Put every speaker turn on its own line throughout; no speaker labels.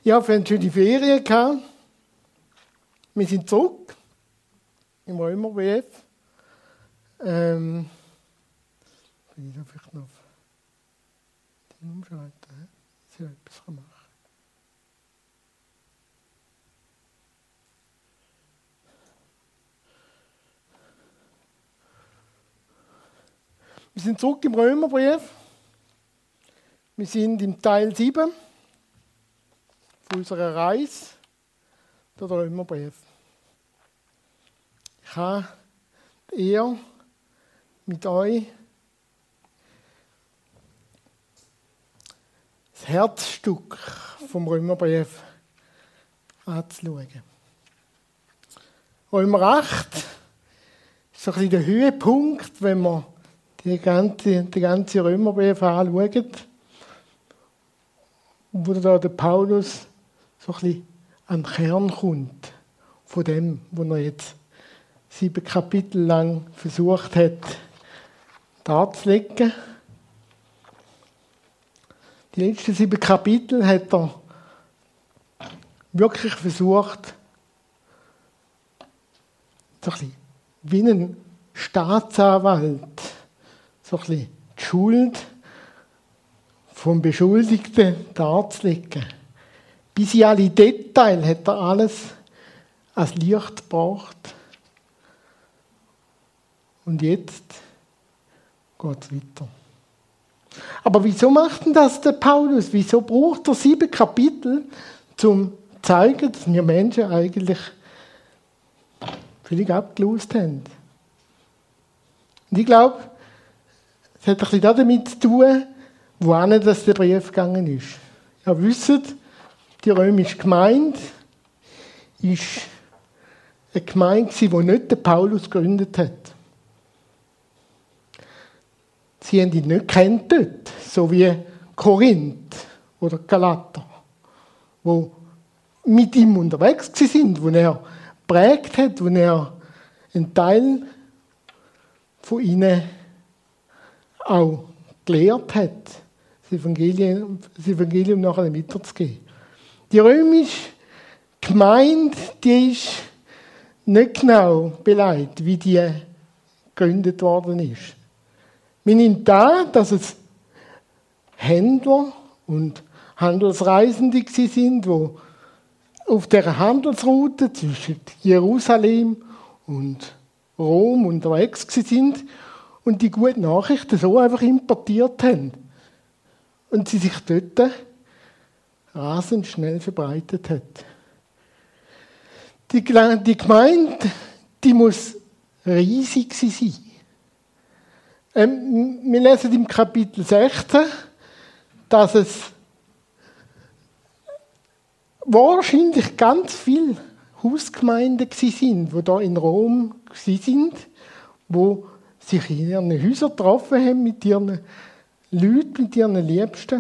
Ja, wir hatten schon die Ferien gehabt. Wir sind zurück im Römerbrief. Ich darf vielleicht noch auf den umschalten, dass ich etwas machen kann. Wir sind zurück im Römerbrief. Wir sind im Teil 7 von unserer Reise durch den Römerbrief. Ich habe die Ehre, mit euch das Herzstück vom Römerbrief anzuschauen. Römer 8 ist so ein bisschen der Höhepunkt, wenn man den ganzen Römerbrief anschaut, wo da der Paulus so ein bisschen an den Kern kommt von dem, was er jetzt 7 Kapitel lang versucht hat darzulegen. Die letzten 7 Kapitel hat er wirklich versucht, so ein bisschen wie ein Staatsanwalt, so ein bisschen die Schuld vom Beschuldigten darzulegen. Bis in alle Details hat er alles ans Licht gebracht. Und jetzt geht es weiter. Aber wieso macht denn das der Paulus? Wieso braucht er 7 Kapitel, um zu zeigen, dass wir Menschen eigentlich völlig abgelöst haben? Und ich glaube, es hat ein bisschen damit zu tun, wohin das der Brief gegangen ist. Ihr wisst, die römische Gemeinde ist eine Gemeinde, die nicht der Paulus gegründet hat. Sie haben ihn nicht kennt dort, so wie Korinth oder Galater, wo mit ihm unterwegs sind, wo er prägt hat, wo er einen Teil von ihnen auch gelehrt hat, das Evangelium nachher weiterzugeben. Die römische Gemeinde, die ist nicht genau beleidigt, wie die gegründet worden ist. Wir nimmt an, dass es Händler und Handelsreisende sind, die auf der Handelsroute zwischen Jerusalem und Rom unterwegs sind und die guten Nachrichten so einfach importiert haben. Und sie sich dort rasend schnell verbreitet hat. Die Gemeinde, die muss riesig sein. Wir lesen im Kapitel 16, dass es wahrscheinlich ganz viele Hausgemeinden waren, die hier in Rom waren, die sich in ihren Häusern getroffen haben mit ihren Leuten, mit ihren Liebsten.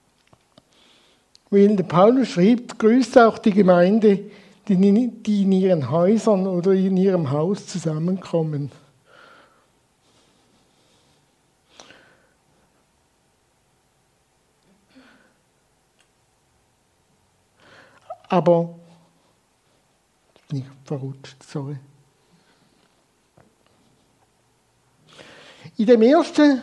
Weil der Paulus schreibt, grüßt auch die Gemeinde, die in ihren Häusern oder in ihrem Haus zusammenkommen. Aber, bin ich verrutscht, sorry. In den ersten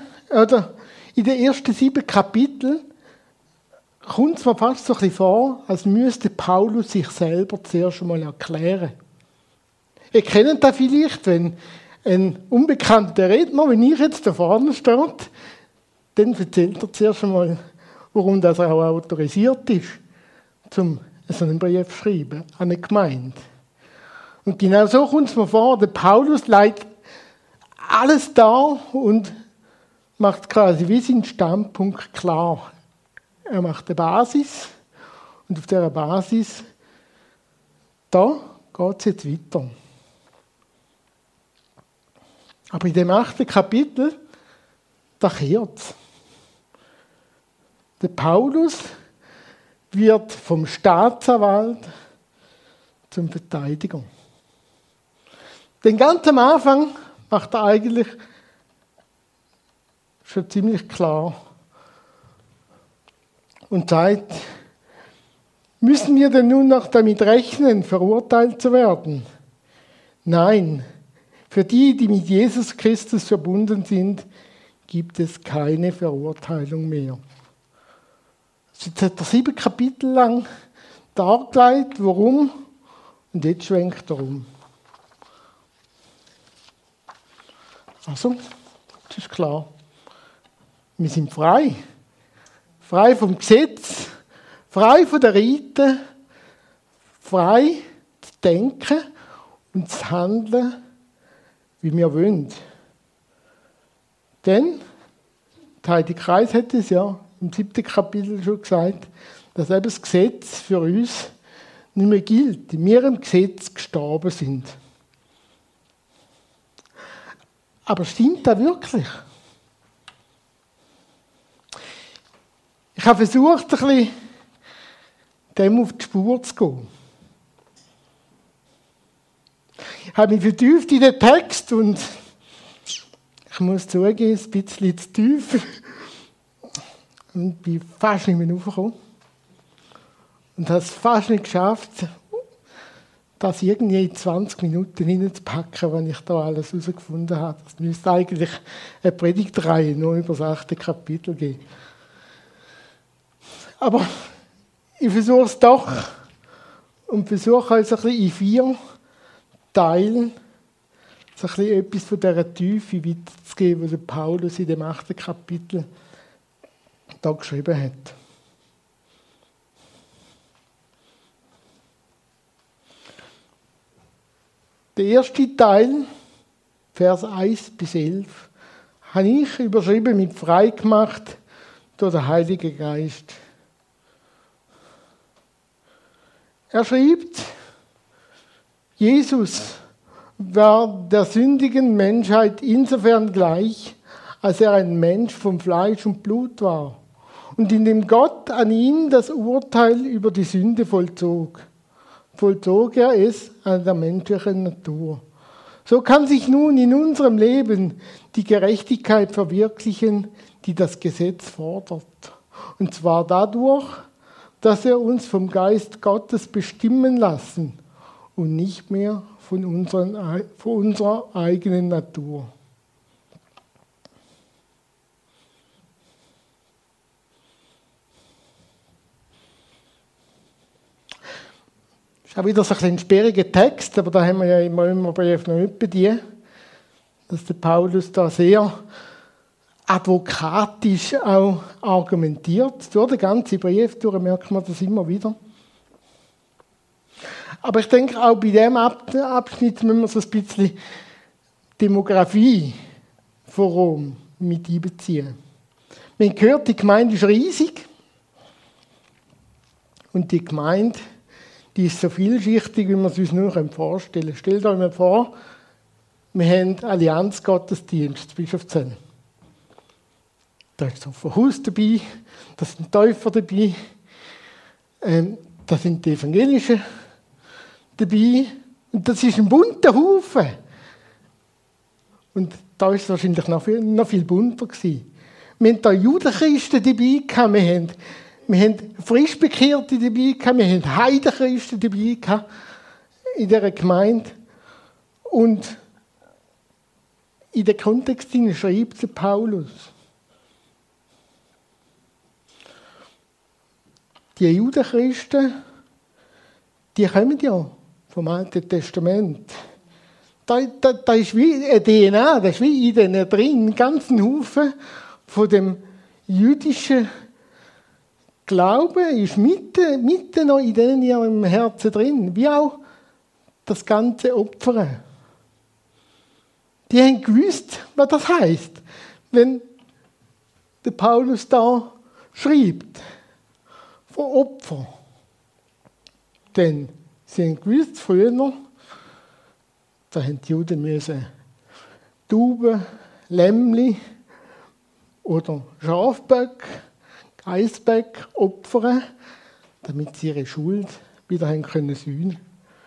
7 Kapiteln kommt es mir fast so ein bisschen vor, als müsste Paulus sich selber zuerst einmal erklären. Ihr kennt das vielleicht, wenn ein unbekannter Redner, wenn ich jetzt da vorne stehe, dann erzählt er zuerst einmal, warum das er auch autorisiert ist, zum so einen Brief zu schreiben an eine Gemeinde. Und genau so kommt es mir vor, der Paulus legt alles da und macht quasi wie seinen Standpunkt klar. Er macht eine Basis und auf dieser Basis, da geht es jetzt weiter. Aber in dem 8. Kapitel, da kehrt es. Der Paulus wird vom Staatsanwalt zum Verteidiger. Den ganz am Anfang macht er eigentlich schon ziemlich klar und sagt, Müssen wir denn nun noch damit rechnen, verurteilt zu werden? Nein, für die, die mit Jesus Christus verbunden sind, gibt es keine Verurteilung mehr. Jetzt hat er 7 Kapitel lang dargelegt, warum, und jetzt schwenkt er um. Also, das ist klar. Wir sind frei. Frei vom Gesetz, frei von der Riten, frei zu denken und zu handeln, wie wir wollen. Denn, Heidi Kreis hat es ja im 7. Kapitel schon gesagt, dass eben das Gesetz für uns nicht mehr gilt, wir im Gesetz gestorben sind. Aber stimmt das wirklich? Ich habe versucht, ein bisschen dem auf die Spur zu gehen. Ich habe mich vertieft in den Text und ich muss zugeben, ein bisschen zu tief. Und bin fast nicht mehr raufgekommen. Und habe es fast nicht geschafft, das irgendwie in 20 Minuten hineinzupacken, wenn ich da alles herausgefunden habe. Es müsste eigentlich eine Predigtreihe nur über das 8. Kapitel geben. Aber ich versuche es doch und versuche also ein bisschen in 4 Teilen so ein bisschen etwas von dieser Tiefe weiterzugeben, was der Paulus in dem 8. Kapitel da geschrieben hat. Der erste Teil, Vers 1 bis 11, habe ich überschrieben mit freigemacht durch den Heiligen Geist. Er schreibt, Jesus war der sündigen Menschheit insofern gleich, als er ein Mensch von Fleisch und Blut war und indem Gott an ihn das Urteil über die Sünde vollzog er es an der menschlichen Natur. So kann sich nun in unserem Leben die Gerechtigkeit verwirklichen, die das Gesetz fordert. Und zwar dadurch, dass er uns vom Geist Gottes bestimmen lassen und nicht mehr von unserer eigenen Natur. Das ist auch wieder so ein sperriger Text, aber da haben wir ja im Römerbrief noch nicht bei dir, dass der Paulus da sehr advokatisch auch argumentiert. Durch den ganzen Brief durch merkt man das immer wieder. Aber ich denke, auch bei diesem Abschnitt müssen wir so ein bisschen Demografie von Rom mit einbeziehen. Wir haben gehört, die Gemeinde ist riesig. Und die Gemeinde, die ist so vielschichtig, wie man es uns nur vorstellen kann. Stellt euch mal vor, wir haben Allianz-Gottesdienst, Bischofszell. Da ist so ein Haus dabei, da sind Täufer dabei, da sind die Evangelischen dabei. Und das ist ein bunter Haufen. Und da war es wahrscheinlich noch viel bunter gewesen. Wir haben da Judenchristen dabei gehabt, wir haben Frischbekehrte dabei gehabt, wir haben Heidenchristen dabei gehabt in dieser Gemeinde. Und in den Kontext schreibt der Paulus. Die Judenchristen, die kommen ja vom Alten Testament. Da ist wie eine DNA, das ist wie in denen drin, ein ganzen Haufen von dem jüdischen Glauben ist mitten noch in denen ihrem Herzen drin, wie auch das ganze Opfern. Die haben gewusst, was das heisst, wenn der Paulus da schreibt von Opfer. Denn sie haben gewusst, früher noch, da haben die Juden müssen Tauben, Lämmli oder Schafböck, Geißböck opfern, damit sie ihre Schuld wieder haben können sühnen.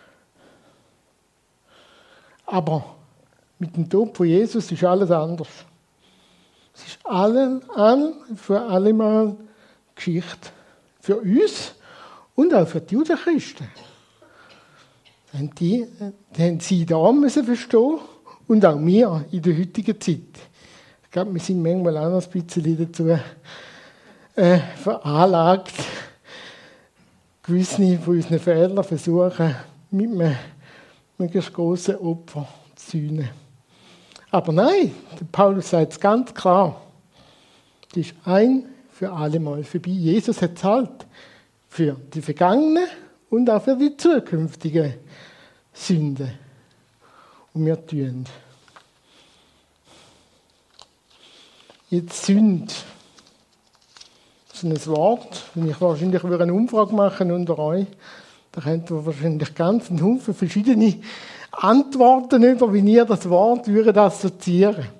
Aber mit dem Tod von Jesus ist alles anders. Es ist für allemal Geschichte. Für uns Und auch für die Judenchristen. Die haben sie da müssen verstehen und auch wir in der heutigen Zeit. Ich glaube, wir sind manchmal auch noch ein bisschen dazu veranlagt, gewisse von unseren Fehlern versuchen, mit einem möglichst grossen Opfer zu sühnen. Aber nein, der Paulus sagt es ganz klar. Das ist ein für alle Mal vorbei. Jesus hat zahlt für die vergangenen und auch für die zukünftigen Sünden. Und wir tun. Jetzt Sünde. Das ist ein Wort, wenn ich wahrscheinlich eine Umfrage machen unter euch, da könnt ihr wahrscheinlich ganz einen Haufen verschiedene Antworten über, wie ihr das Wort assoziieren würdet.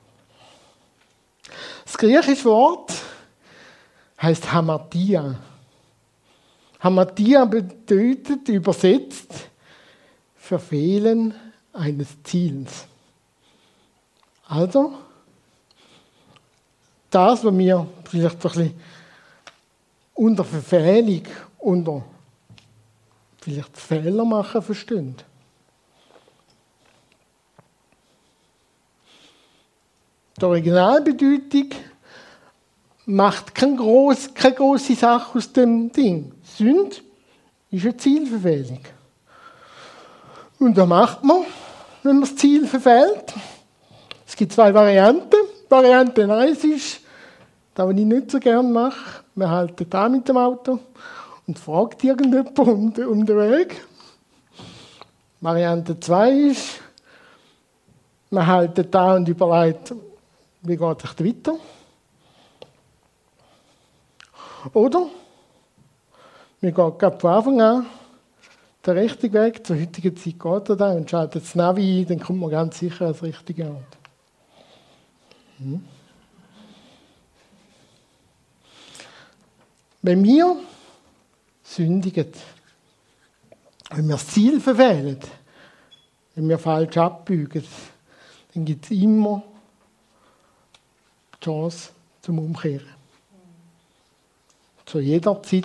Das griechische Wort heißt Hamartia. Hamartia bedeutet übersetzt Verfehlen eines Ziels. Also, das, was wir vielleicht ein bisschen unter Verfehlung, unter vielleicht Fehler machen, verstehen. Die Originalbedeutung macht keine grosse Sache aus dem Ding. Sünde ist eine Zielverfehlung. Und was macht man, wenn man das Ziel verfehlt? Es gibt zwei Varianten. Variante 1 ist, das, was ich nicht so gerne mache, man hält da mit dem Auto und fragt irgendjemanden um den Weg. Variante 2 ist, man hält da und überlegt, wie geht es weiter? Oder man geht gerade von Anfang an den richtigen Weg, zur heutigen Zeit geht er da und schaltet das Navi ein, dann kommt man ganz sicher ans richtige Ort. Wenn wir sündigen, wenn wir das Ziel verfehlen, wenn wir falsch abbiegen, dann gibt es immer die Chance zum Umkehren. Zu jeder Zeit.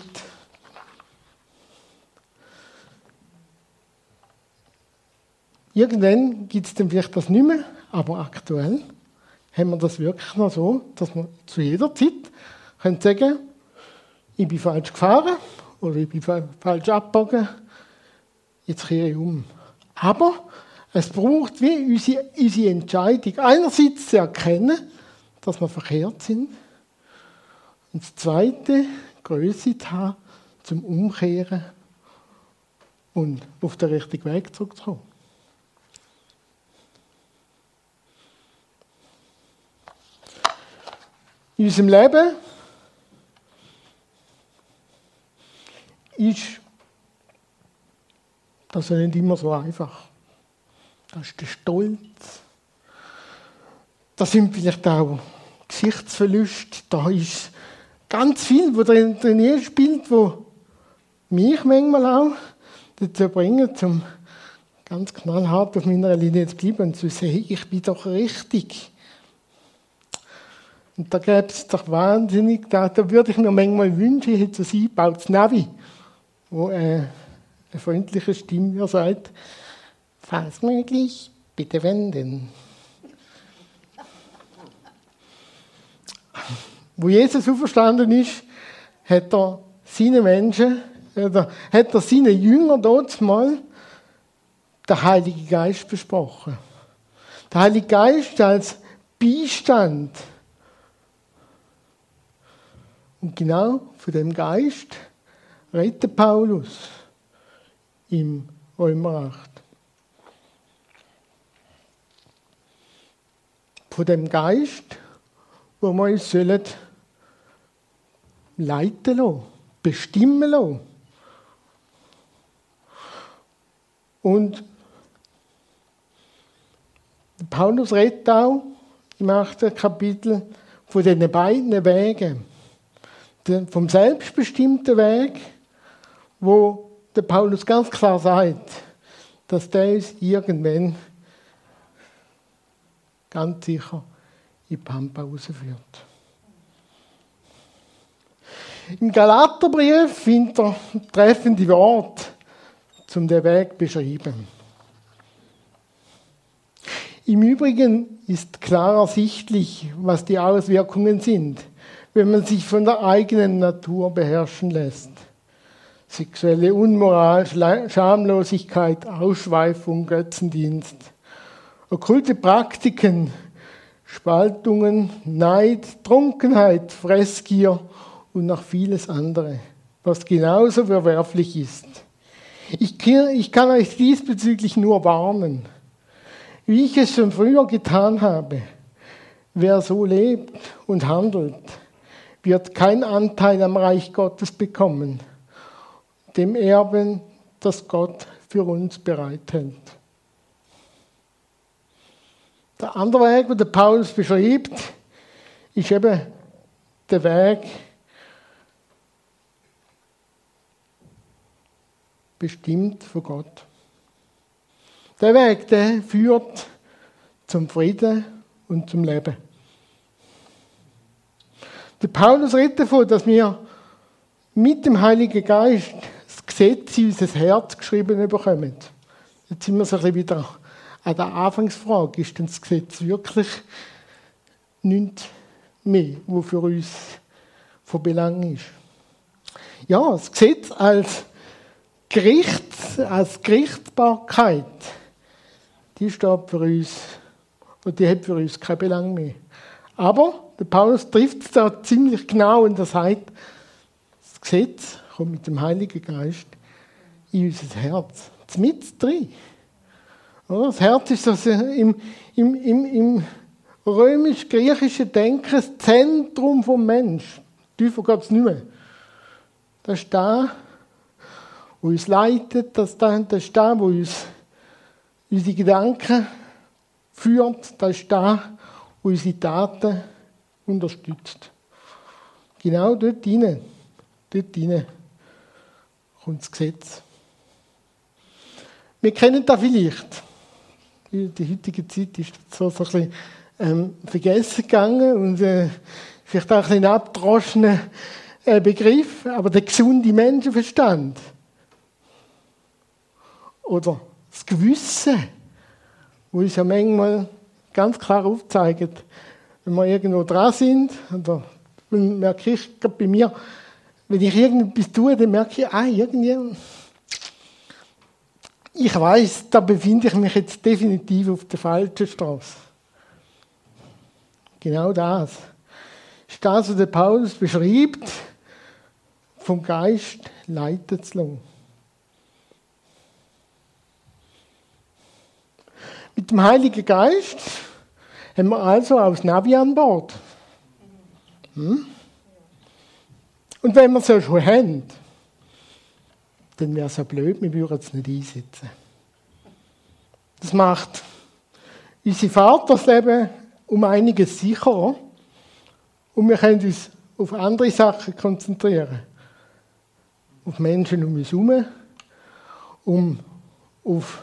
Irgendwann gibt es dann vielleicht das nicht mehr, aber aktuell haben wir das wirklich noch so, dass wir zu jeder Zeit können sagen, ich bin falsch gefahren oder ich bin falsch abgebogen, jetzt kehre ich um. Aber es braucht wie unsere Entscheidung, einerseits zu erkennen, dass wir verkehrt sind und das Zweite, Größe zu haben, zum Umkehren und auf den richtigen Weg zurückzukommen. In unserem Leben ist das nicht immer so einfach. Das ist der Stolz. Das sind vielleicht auch Gesichtsverluste. Da ist ganz viel, was drin spielt, wo mich manchmal auch dazu bringen, zum ganz knallhart auf meiner Linie zu bleiben und zu sagen, hey, ich bin doch richtig. Und da gäbe es doch wahnsinnig, da würde ich mir manchmal wünschen, ich hätte so ein eingebautes Navi, wo eine freundliche Stimme mir sagt, falls möglich, bitte wenden. Wo Jesus auferstanden ist, hat er seinen Menschen, hat er seinen Jüngern dort mal den Heiligen Geist besprochen. Der Heilige Geist als Beistand. Und genau von dem Geist redet Paulus im Römer 8. Von dem Geist, wo wir uns leiten lassen, bestimmen lassen. Und Paulus redet auch im 8. Kapitel von diesen beiden Wegen. Vom selbstbestimmten Weg, wo der Paulus ganz klar sagt, dass der uns irgendwann ganz sicher in die Pampa rausführt. Im Galaterbrief findet er treffende Worte, um den Weg zu beschreiben. Im Übrigen ist klar ersichtlich, was die Auswirkungen sind, wenn man sich von der eigenen Natur beherrschen lässt. Sexuelle Unmoral, Schamlosigkeit, Ausschweifung, Götzendienst, okkulte Praktiken, Spaltungen, Neid, Trunkenheit, Fressgier und noch vieles andere, was genauso verwerflich ist. Ich kann euch diesbezüglich nur warnen, wie ich es schon früher getan habe. Wer so lebt und handelt, wird keinen Anteil am Reich Gottes bekommen, dem Erben, das Gott für uns bereithält. Der andere Weg, den der Paulus beschreibt, ist eben der Weg, bestimmt von Gott. Der Weg, der führt zum Frieden und zum Leben. Der Paulus redet davon, dass wir mit dem Heiligen Geist das Gesetz in unser Herz geschrieben bekommen. Jetzt sind wir so ein bisschen wieder an der Anfangsfrage, ist denn das Gesetz wirklich nichts mehr, was für uns von Belang ist? Ja, das Gesetz als Gerichtsbarkeit, die steht für uns, und die hat für uns keinen Belang mehr. Aber der Paulus trifft es da ziemlich genau und er sagt, das Gesetz kommt mit dem Heiligen Geist in unser Herz, mit drin. Das Herz ist also im römisch-griechischen Denken das Zentrum vom Menschen. Tiefer geht es nicht mehr. Das ist da, wo uns leitet, das ist da, wo uns unsere Gedanken führt, das ist da, wo unsere Taten unterstützt. Genau dort hinein kommt das Gesetz. Wir kennen das vielleicht. In der heutigen Zeit ist das so ein bisschen vergessen gegangen und vielleicht auch ein bisschen abgedroschener Begriff, aber der gesunde Menschenverstand. Oder das Gewissen, wo uns ja manchmal ganz klar aufzeigt, wenn wir irgendwo dran sind, oder merke ich gerade bei mir, wenn ich irgendetwas tue, dann merke ich, irgendwie, ich weiss, da befinde ich mich jetzt definitiv auf der falschen Straße. Genau das ist das, was der Paulus beschreibt, vom Geist leiten zu lassen. Mit dem Heiligen Geist haben wir also auch das Navi an Bord. Und wenn wir es ja schon haben, dann wäre es ja blöd, wir würden es nicht einsetzen. Das macht unser Vatersleben um einiges sicherer und wir können uns auf andere Sachen konzentrieren. Auf Menschen um uns herum, auf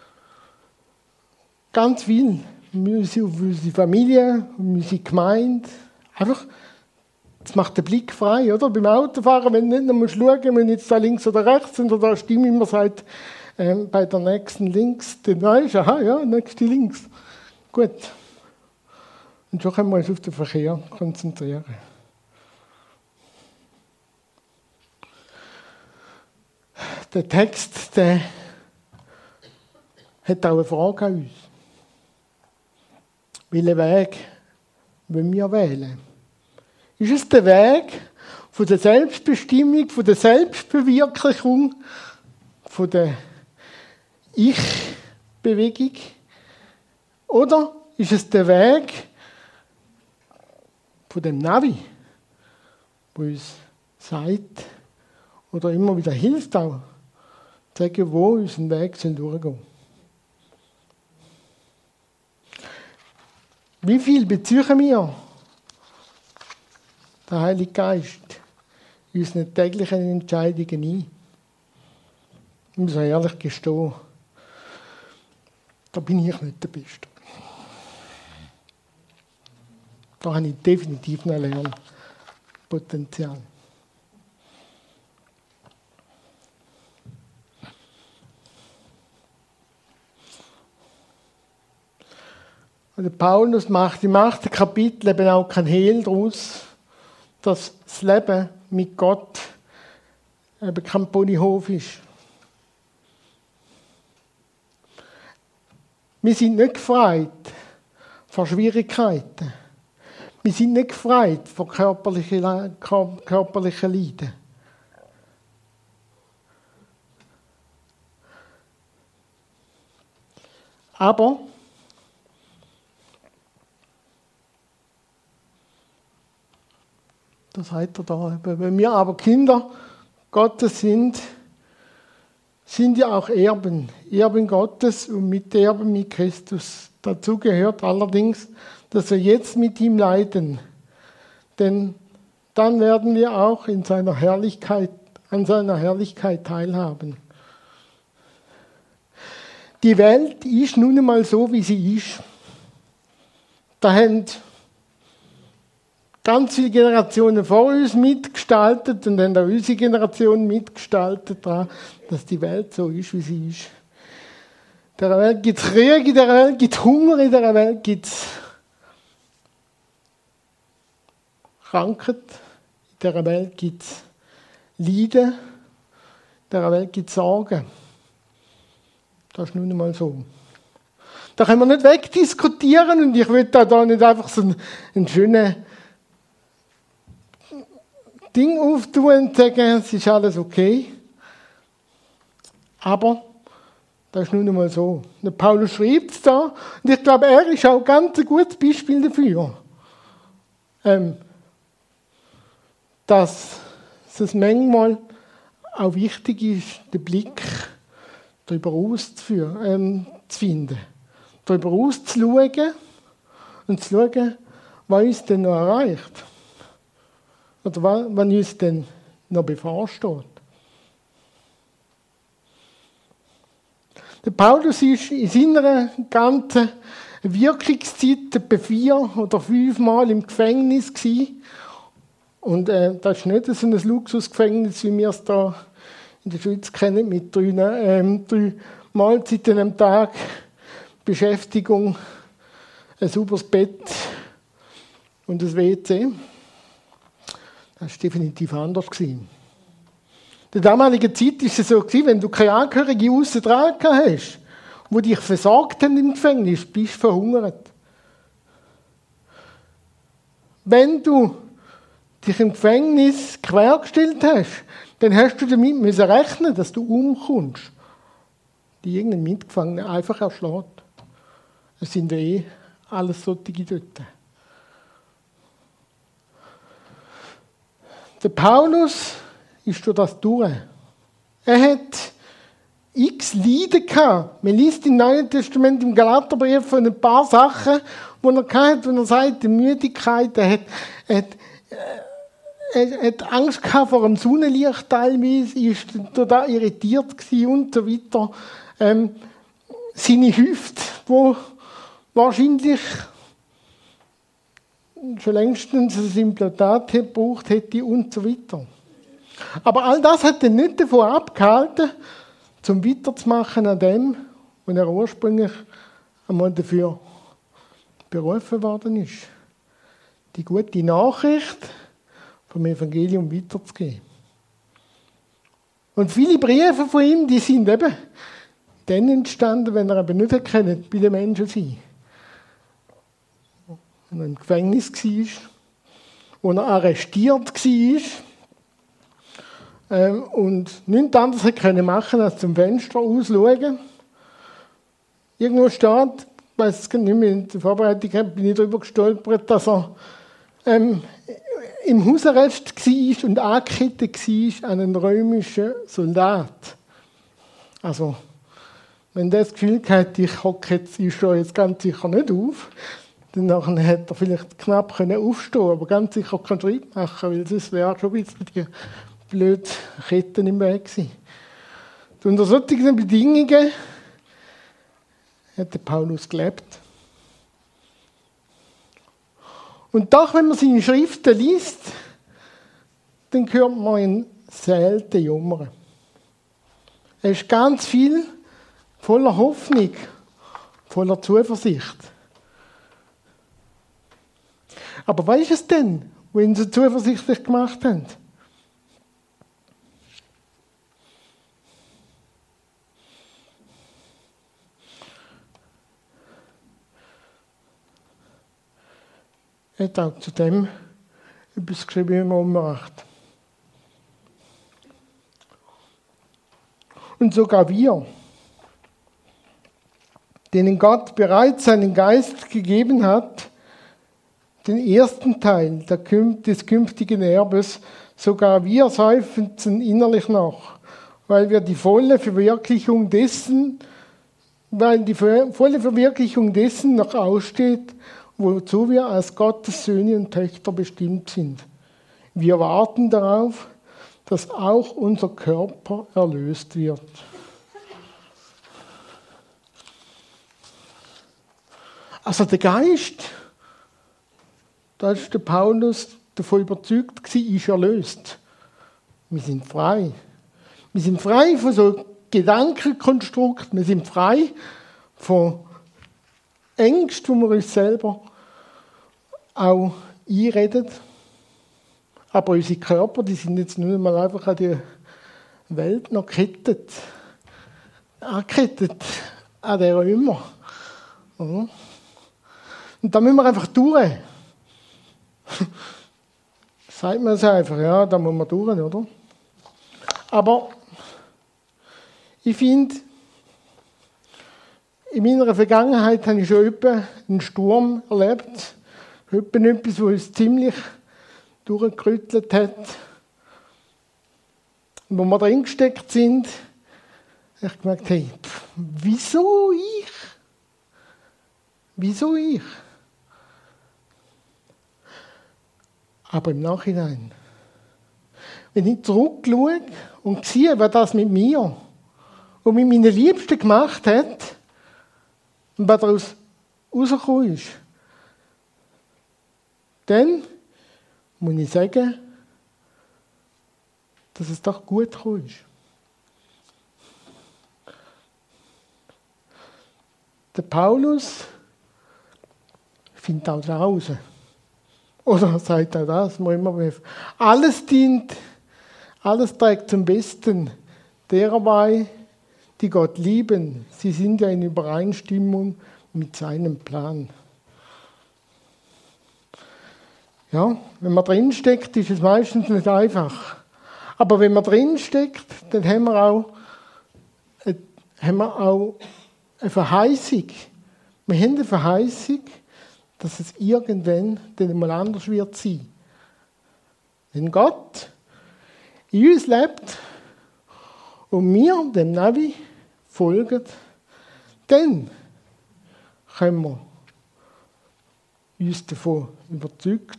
ganz viel, auf unsere Familie, auf unsere Gemeinde. Einfach, das macht den Blick frei, oder? Beim Autofahren, wenn du nicht noch schauen musst, wenn jetzt da links oder rechts sind, oder da Stimme immer sagt, bei der nächsten links, dann weisst du, aha, ja, nächste links. Gut. Und schon können wir uns auf den Verkehr konzentrieren. Der Text, der hat auch eine Frage an uns. Welchen Weg wollen wir wählen? Ist es der Weg von der Selbstbestimmung, von der Selbstverwirklichung, von der Ich-Bewegung? Oder ist es der Weg von dem Navi, wo uns sagt oder immer wieder hilft auch, zu sagen, wo unseren Weg durchgehen soll? Wie viel beziehen wir den Heiligen Geist in unseren täglichen Entscheidungen ein? Ich muss ehrlich gestehen, da bin ich nicht der Beste. Da habe ich definitiv noch Lernpotenzial. Und der Paulus macht im 8. Kapitel eben auch kein Hehl daraus, dass das Leben mit Gott eben kein Ponyhof ist. Wir sind nicht gefreit vor Schwierigkeiten. Wir sind nicht gefreit vor körperlichen Leiden. Aber das sagt er da. Wenn wir aber Kinder Gottes sind ja auch Erben Gottes und Miterben mit Christus. Dazu gehört allerdings, dass wir jetzt mit ihm leiden, denn dann werden wir auch an seiner Herrlichkeit teilhaben. Die Welt ist nun einmal so, wie sie ist. Da haben ganz viele Generationen vor uns mitgestaltet und haben auch unsere Generation mitgestaltet daran, dass die Welt so ist, wie sie ist. In dieser Welt gibt es Krieg, in dieser Welt gibt es Hunger, in dieser Welt gibt es Krankheit, in dieser Welt gibt es Leiden, in dieser Welt gibt es Sorgen. Das ist nun einmal so. Da können wir nicht wegdiskutieren und ich will da nicht einfach so einen schönen Ding auftun und sagen, es ist alles okay. Aber das ist nun einmal so. Der Paulus schreibt es da und ich glaube, er ist auch ganz ein gutes Beispiel dafür, dass es manchmal auch wichtig ist, den Blick darüber auszufinden, darüber auszuschauen und zu schauen, was uns denn noch erreicht. Oder was uns denn noch bevorsteht. Der Paulus war in seiner ganzen Wirkungszeit etwa 4 oder 5 Mal im Gefängnis gewesen. Und das ist nicht so ein Luxusgefängnis, wie wir es hier in der Schweiz kennen, mit 3 Mahlzeiten am Tag, Beschäftigung, ein sauberes Bett und ein WC. Das war definitiv anders. In der damaligen Zeit war es so, wenn du keine Angehörige aussen dran hast, die dich versorgt haben im Gefängnis, bist du verhungert. Wenn du dich im Gefängnis quergestellt hast, dann hast du damit müssen rechnen, dass du umkommst. Die irgendein Mitgefangene einfach erschlägt. Es sind alles solche dort. Der Paulus ist durch das durch. Er hat x Leiden gehabt. Man liest im Neuen Testament, im Galaterbrief von ein paar Sachen, wo er hatte, wo er sagt, die Müdigkeit, er hat Angst gehabt vor dem Sonnenlicht teilweise, ist total irritiert gewesen und so weiter. Seine Hüfte, wo wahrscheinlich schon längstens ein Implantat gebraucht hätte und so weiter. Aber all das hat ihn nicht davon abgehalten, zum weiterzumachen an dem, was er ursprünglich einmal dafür berufen worden ist. Die gute Nachricht vom Evangelium weiterzugeben. Und viele Briefe von ihm, die sind eben dann entstanden, wenn er eben nicht erkennt, bei den Menschen sein. Wenn er im Gefängnis war, wo er arrestiert war und nichts anderes hätte machen als zum Fenster ausschauen. Irgendwo steht, ich weiss es nicht mehr, in der Vorbereitung bin ich darüber gestolpert, dass er im Hausarrest war und angekettet war an einen römischen Soldat. Also, wenn der das Gefühl hat, ich hocke jetzt ganz sicher nicht auf, dann hätte er vielleicht knapp aufstehen können, aber ganz sicher keinen Schritt machen, weil sonst wäre schon ein bisschen die blöde Ketten im Weg gewesen. Und unter solchen Bedingungen hat der Paulus gelebt. Und doch, wenn man seine Schriften liest, dann hört man ihn selten jammern. Er ist ganz viel voller Hoffnung, voller Zuversicht. Aber was ist es denn, was ihn so zuversichtlich gemacht haben? Er hat auch zu dem etwas geschrieben, wie man ummacht. Und sogar wir, denen Gott bereits seinen Geist gegeben hat, den ersten Teil des künftigen Erbes, sogar wir seufzen innerlich nach, weil die volle Verwirklichung dessen noch aussteht, wozu wir als Gottes Söhne und Töchter bestimmt sind. Wir warten darauf, dass auch unser Körper erlöst wird. Also der Geist, da ist der Paulus davon überzeugt, ist erlöst. Wir sind frei. Wir sind frei von so Gedankenkonstrukten. Wir sind frei von Ängsten, die wir uns selber auch einreden. Aber unsere Körper, die sind jetzt nicht mal einfach an die Welt noch gekettet. Angekettet an den Römer. Und da müssen wir einfach durch. Sagt man es einfach, ja, da muss man durch, oder? Aber ich finde, in meiner Vergangenheit habe ich schon etwa einen Sturm erlebt. Etwa etwas, was uns ziemlich durchgerüttelt hat. Und wo wir drin gesteckt sind, habe ich gemerkt, hey, wieso ich? Wieso ich? Aber im Nachhinein, wenn ich zurückschaue und sehe, was das mit mir und mit meinen Liebsten gemacht hat und was daraus rausgekommen ist, dann muss ich sagen, dass es doch gut gekommen ist. Der Paulus findet auch da raus. Oder sagt auch das, alles dient, alles trägt zum Besten derer bei, die Gott lieben. Sie sind ja in Übereinstimmung mit seinem Plan. Ja, wenn man drinsteckt, ist es meistens nicht einfach. Aber wenn man drinsteckt, dann haben wir auch eine Verheißung. Wir haben eine Verheißung, dass es irgendwann dann einmal anders wird sein. Wenn Gott in uns lebt und wir dem Navi folgen, dann können wir uns davon überzeugen,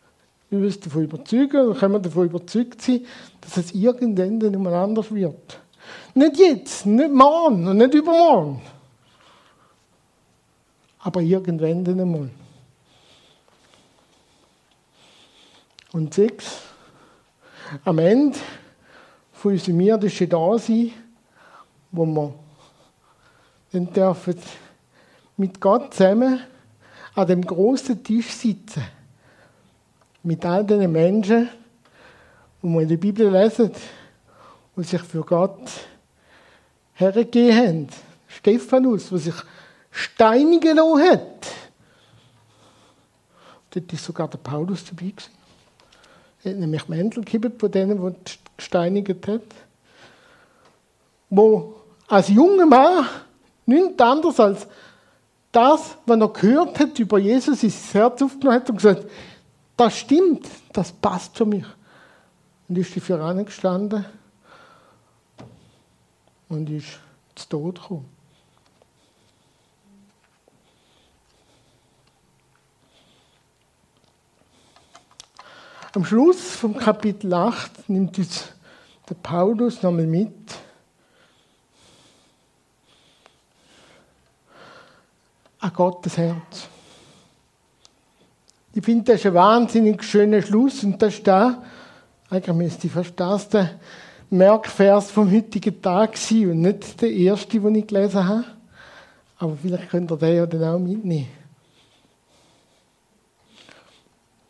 oder können wir davon überzeugt sein, dass es irgendwann dann einmal anders wird. Nicht jetzt, nicht morgen und nicht übermorgen. Aber irgendwann dann einmal. Und 6. Am Ende von unserem irdischen Dasein, wo wir dann dürfen mit Gott zusammen an dem grossen Tisch sitzen. Mit all den Menschen, die wir in der Bibel lesen, die sich für Gott hergegeben haben. Stephanus, der sich steinigen lassen hat. Dort war sogar der Paulus dabei gewesen. Er hat nämlich Mäntel gegeben von denen, die gesteinigt hat. Wo als junger Mann nichts anderes als das, was er gehört hat über Jesus, ins Herz aufgenommen hat und gesagt, das stimmt, das passt für mich. Und ist dafür angestanden und ist zu Tod gekommen. Am Schluss vom Kapitel 8 nimmt uns der Paulus nochmal mit. An Gottes Herz. Ich finde, das ist ein wahnsinnig schöner Schluss und das ist da, eigentlich müsste ich fast das der Merkvers vom heutigen Tag sein und nicht der erste, den ich gelesen habe. Aber vielleicht könnt ihr den ja dann auch mitnehmen.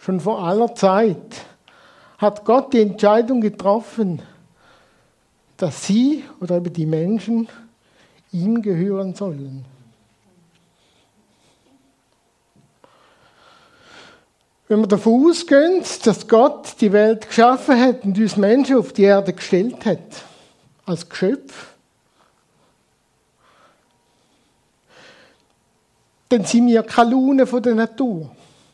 schon vor aller Zeit, hat Gott die Entscheidung getroffen, dass sie oder eben die Menschen ihm gehören sollen. Wenn wir davon ausgehen, dass Gott die Welt geschaffen hat und uns Menschen auf die Erde gestellt hat, als Geschöpf, dann sind wir keine Laune von der Natur.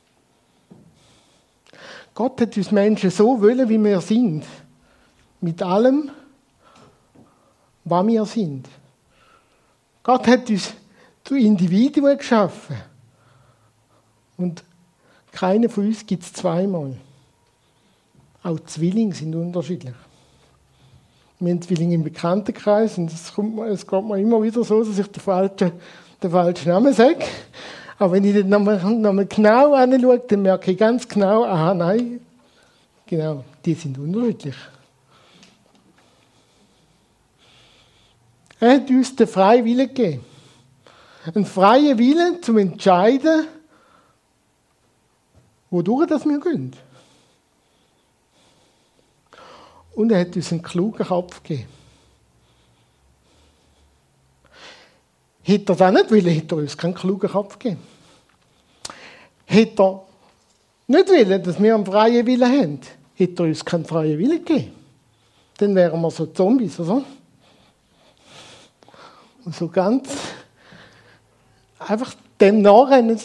Gott hat uns Menschen so wollen, wie wir sind. Mit allem, was wir sind. Gott hat uns zu Individuen geschaffen. Und keiner von uns gibt es zweimal. Auch Zwillinge sind unterschiedlich. Wir haben Zwillinge im Bekanntenkreis und es geht mir immer wieder so, dass ich den falschen Namen sage. Aber wenn ich dann nochmal genau anschaue, dann merke ich ganz genau, aha, nein, genau, die sind unterschiedlich. Er hat uns den freien Willen gegeben. Einen freien Willen zum Entscheiden, wodurch das wir gehen. Und er hat uns einen klugen Kopf gegeben. Hätte er das nicht wollen, hätte er uns keinen klugen Kopf gegeben. Hätte er nicht wollen, dass wir einen freien Willen haben, hätte er uns keinen freien Willen gegeben. Dann wären wir so Zombies, oder? Und so ganz einfach dem nachrennen,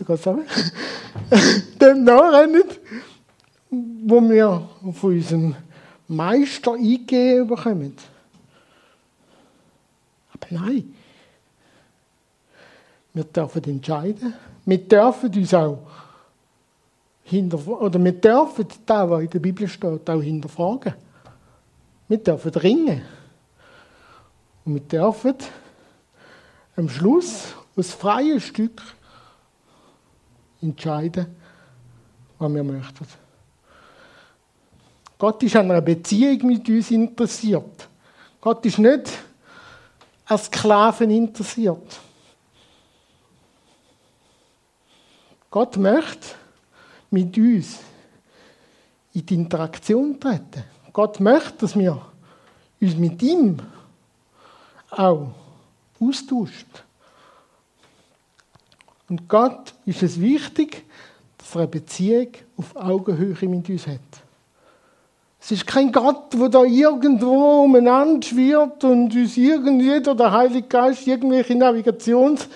dem nachrennen, wo wir von unserem Meister eingegeben bekommen. Aber nein. Wir dürfen entscheiden. Wir dürfen uns auch wir dürfen das, was in der Bibel steht, auch hinterfragen. Wir dürfen ringen. Und wir dürfen am Schluss aus freiem Stück entscheiden, was wir möchten. Gott ist an einer Beziehung mit uns interessiert. Gott ist nicht an Sklaven interessiert. Gott möchte mit uns in die Interaktion treten. Gott möchte, dass wir uns mit ihm auch austauschen. Und Gott ist es wichtig, dass er eine Beziehung auf Augenhöhe mit uns hat. Es ist kein Gott, der da irgendwo umeinander schwirrt und uns jeder, der Heilige Geist, irgendwelche Navigationsbefehle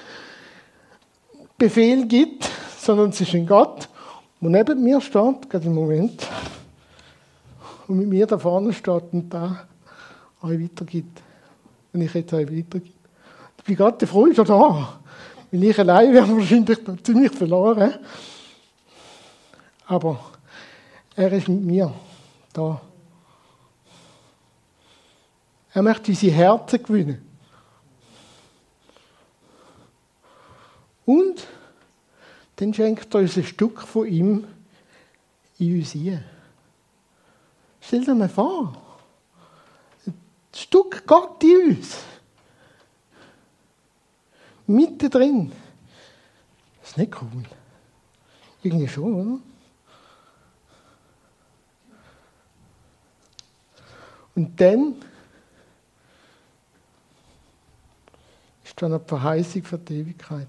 gibt, sondern es ist ein Gott, der neben mir steht, gerade im Moment, und mit mir da vorne steht und da euch weitergibt. Und ich jetzt euch weitergebe. Ich bin gerade froh, ist er da. Weil ich allein wäre wahrscheinlich noch ziemlich verloren. Aber er ist mit mir da. Er möchte unsere Herzen gewinnen. Und dann schenkt er uns ein Stück von ihm in uns ein. Stell dir mal vor, ein Stück Gott in uns. Mittendrin. Das ist nicht cool. Irgendwie schon, oder? Und dann ist da eine Verheißung für die Ewigkeit.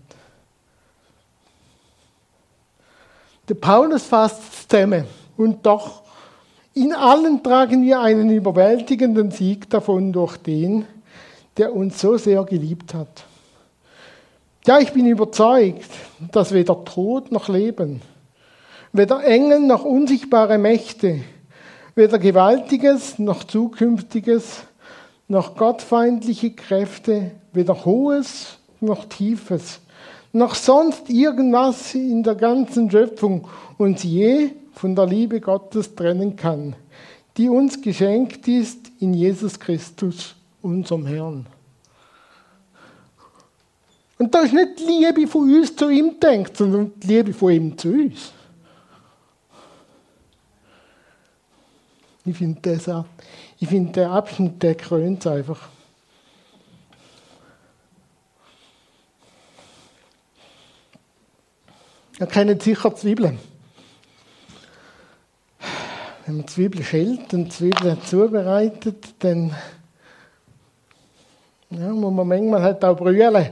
Der Paulus fasst es zusammen. Und doch, in allen tragen wir einen überwältigenden Sieg davon durch den, der uns so sehr geliebt hat. Ja, ich bin überzeugt, dass weder Tod noch Leben, weder Engel noch unsichtbare Mächte, weder Gewaltiges noch Zukünftiges, noch gottfeindliche Kräfte, weder Hohes noch Tiefes, noch sonst irgendwas in der ganzen Schöpfung uns je von der Liebe Gottes trennen kann, die uns geschenkt ist in Jesus Christus, unserem Herrn. Und da ist nicht die Liebe von uns zu ihm gedacht, sondern die Liebe von ihm zu uns. Ich finde den Abschnitt, der krönt einfach. Ihr kennt sicher Zwiebeln. wenn man Zwiebeln schält und Zwiebeln zubereitet, dann muss man manchmal halt auch brüllen.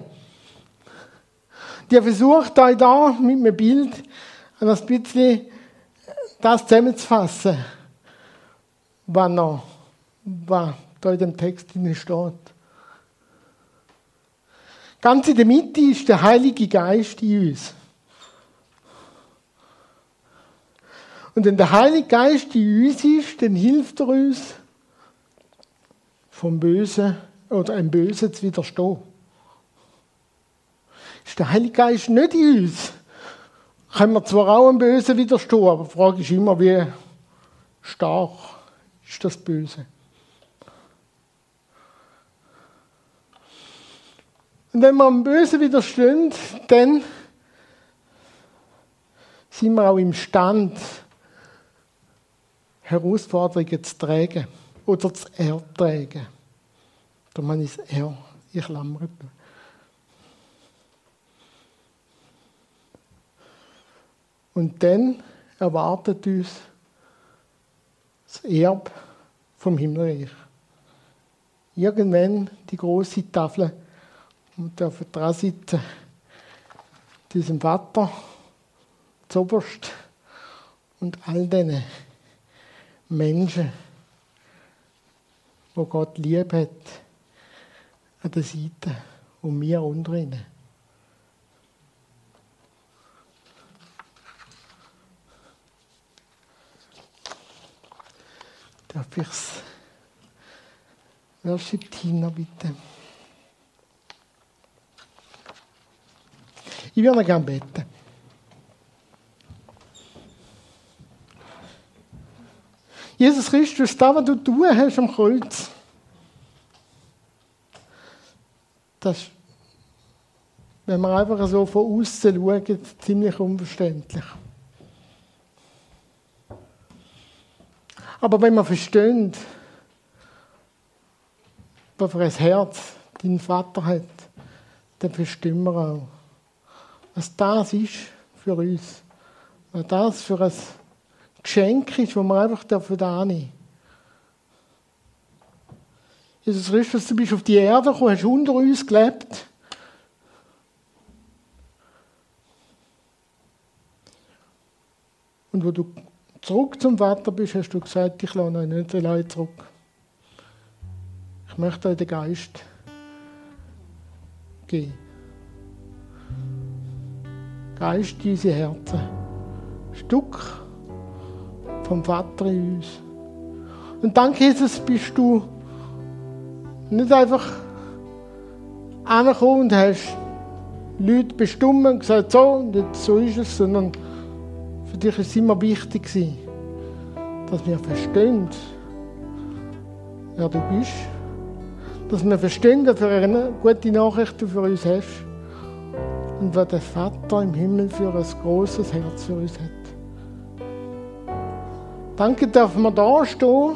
Die versucht euch da mit einem Bild ein bisschen das zusammenzufassen, was da in dem Text drin steht. Ganz in der Mitte ist der Heilige Geist in uns. Und wenn der Heilige Geist in uns ist, dann hilft er uns, vom Bösen oder einem Bösen zu widerstehen. Ist der Heilige Geist nicht in uns, können wir zwar auch einem Bösen widerstehen, aber die Frage ist immer, wie stark ist das Böse. Und wenn wir dem Bösen widerstehen, dann sind wir auch imstande, Herausforderungen zu tragen oder zu ertragen. Da meine ich das ich klammere. Und dann erwartet uns das Erbe vom Himmelreich. Irgendwann die große Tafel und dürfen dran sitzen, diesem Vater, zuoberst und all diesen Menschen, die Gott lieb hat, an der Seite und wir unter ihnen. Darf ich das Worship-Team noch bitte? Ich würde gerne beten. Jesus Christus, das, was du tun hast am Kreuz, das ist, wenn wir einfach so von außen schauen, ziemlich unverständlich. Aber wenn wir verstehen, was für ein Herz dein Vater hat, dann verstehen wir auch, was das ist für uns. Was das für ein Geschenk ist, das wir einfach annehmen dürfen. Jesus Christus, du bist auf die Erde gekommen, hast unter uns gelebt. Und wo du zurück zum Vater bist, hast du gesagt, ich lasse euch nicht allein zurück. Ich möchte euch den Geist geben. Geist in unsere Herzen. Ein Stück vom Vater in uns. Und dank Jesus bist du nicht einfach angekommen und hast Leute bestimmt und gesagt, so, und jetzt so ist es, sondern für dich war es immer wichtig, dass wir verstehen, wer du bist. Dass wir verstehen, was für eine gute Nachricht du für uns hast. Und was der Vater im Himmel für ein grosses Herz für uns hat. Danke, dürfen wir da stehen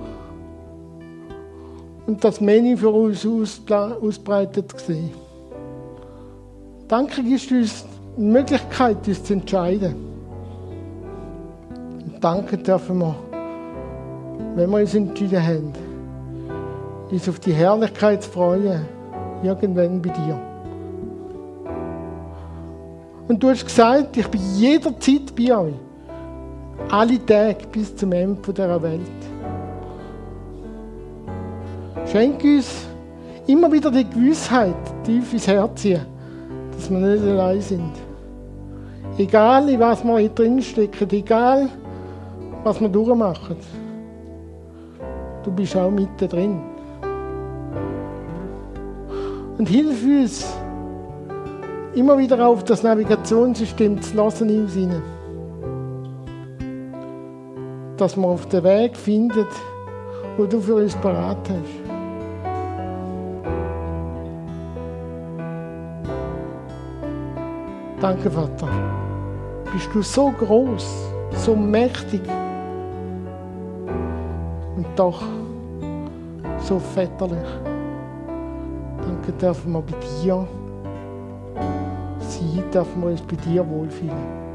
und das Menü für uns ausbreitet sehen. Danke, gibst du uns die Möglichkeit, uns zu entscheiden. Und danke dürfen wir, wenn wir uns entschieden haben, uns auf die Herrlichkeit zu freuen, irgendwann bei dir. Und du hast gesagt, ich bin jederzeit bei euch. Alle Tage bis zum Ende dieser Welt. Schenk uns immer wieder die Gewissheit, tief ins Herz ziehen, dass wir nicht allein sind. Egal, in was wir hier drin stecken, egal, was wir durchmachen. Du bist auch mitten drin. Und hilf uns, immer wieder auf das Navigationssystem zu lassen in uns hinein. Dass wir auf den Weg finden, wo du für uns parat hast. Danke, Vater. Bist du so groß, so mächtig und doch so väterlich. Danke, dürfen wir bei dir sein, dürfen wir uns bei dir wohlfühlen.